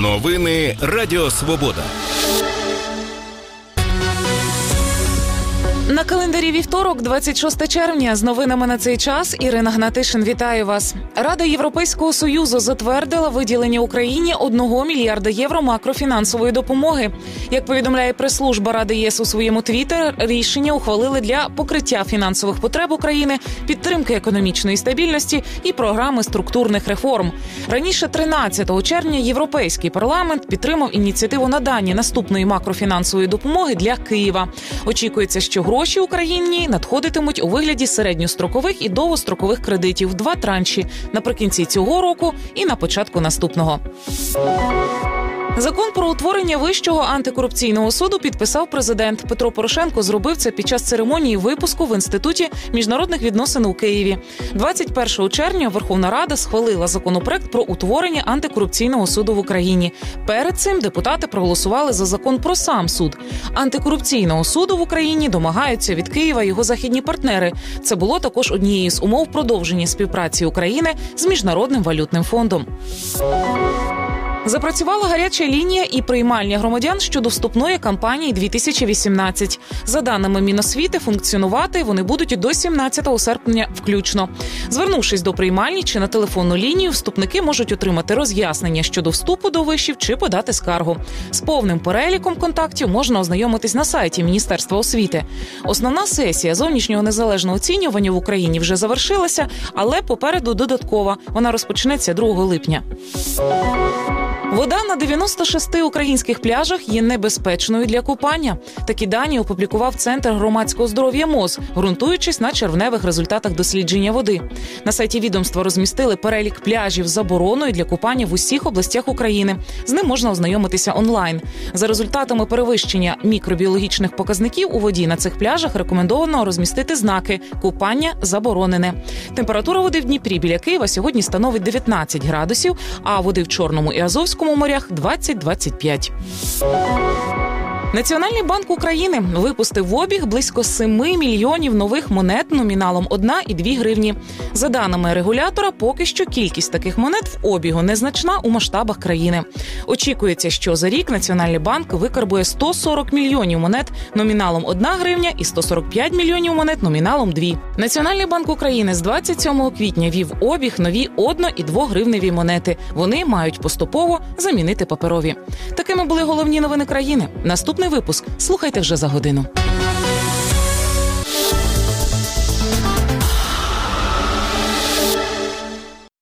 Новини Радіо Свобода. На календарі вівторок, 26 червня. З новинами на цей час Ірина Гнатишин, вітаю вас. Рада Європейського Союзу затвердила виділення Україні 1 мільярда євро макрофінансової допомоги. Як повідомляє прес-служба Ради ЄС у своєму твіттері, рішення ухвалили для покриття фінансових потреб України, підтримки економічної стабільності і програми структурних реформ. Раніше, 13 червня, Європейський парламент підтримав ініціативу надання наступної макрофінансової допомоги для Києва. Очікується, що гроші Україні надходитимуть у вигляді середньострокових і довгострокових кредитів в 2 транші наприкінці цього року і на початку наступного. Закон про утворення Вищого антикорупційного суду підписав президент. Петро Порошенко зробив це під час церемонії випуску в Інституті міжнародних відносин у Києві. 21 червня Верховна Рада схвалила законопроект про утворення антикорупційного суду в Україні. Перед цим депутати проголосували за закон про сам суд. Антикорупційного суду в Україні домагаються від Києва його західні партнери. Це було також однією з умов продовження співпраці України з Міжнародним валютним фондом. Запрацювала гаряча лінія і приймальня громадян щодо вступної кампанії 2018. За даними Міносвіти, функціонувати вони будуть до 17 серпня включно. Звернувшись до приймальні чи на телефонну лінію, вступники можуть отримати роз'яснення щодо вступу до вишів чи подати скаргу. З повним переліком контактів можна ознайомитись на сайті Міністерства освіти. Основна сесія зовнішнього незалежного оцінювання в Україні вже завершилася, але попереду додаткова. Вона розпочнеться 2 липня. Вода на 96 українських пляжах є небезпечною для купання. Такі дані опублікував Центр громадського здоров'я МОЗ, ґрунтуючись на червневих результатах дослідження води. На сайті відомства розмістили перелік пляжів з забороною для купання в усіх областях України. З ним можна ознайомитися онлайн. За результатами перевищення мікробіологічних показників у воді на цих пляжах рекомендовано розмістити знаки «Купання заборонене». Температура води в Дніпрі біля Києва сьогодні становить 19 градусів, а води в Чорному і Азовському морях 20-25. Національний банк України випустив в обіг близько 7 мільйонів нових монет номіналом 1 і 2 гривні. За даними регулятора, поки що кількість таких монет в обігу незначна у масштабах країни. Очікується, що за рік Національний банк викарбує 140 мільйонів монет номіналом 1 гривня і 145 мільйонів монет номіналом 2. Національний банк України з 27 квітня вів в обіг нові 1 і 2 гривневі монети. Вони мають поступово замінити паперові. Такими були головні новини країни. Наступний випуск слухайте вже за годину.